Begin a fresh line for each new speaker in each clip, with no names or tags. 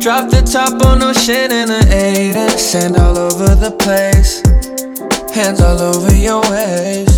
Drop the top on ocean in the 80s. Sand all over the place, hands all over your waist.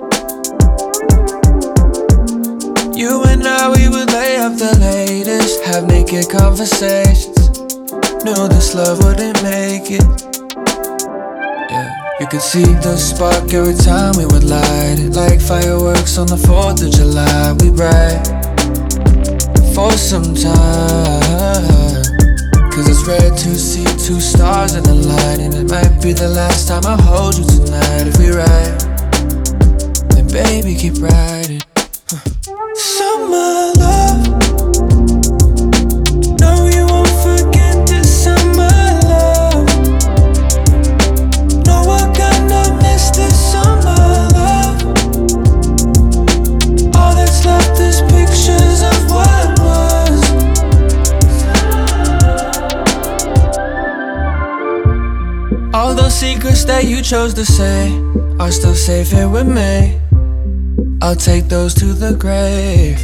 You and I, we would lay up the latest, have naked conversations. Knew this love wouldn't make it. Yeah. You could see the spark every time we would light it, like fireworks on the 4th of July. We bright for some time, cause it's rare to see two stars in a line. And it might be the last time I hold you tonight. If we ride, then baby keep riding. Summer love, no you won't forget this summer love. No, we're gonna miss this summer love. All that's left is pictures of what was. All those secrets that you chose to say are still safe here with me. I'll take those to the grave.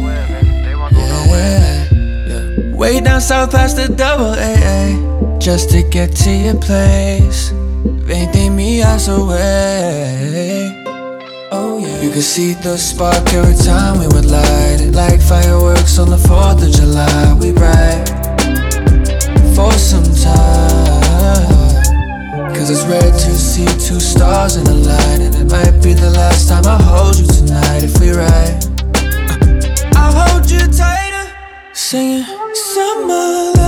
Yeah. Way down south past the double AA, just to get to your place. 20 millas away. Oh yeah. You could see the spark every time we would light it, like fireworks on the 4th of July. We bright for some time, cause it's rare to see two stars in a line. And it might be the last time I hold you tonight. If we ride, I'll hold you tighter, singing summer.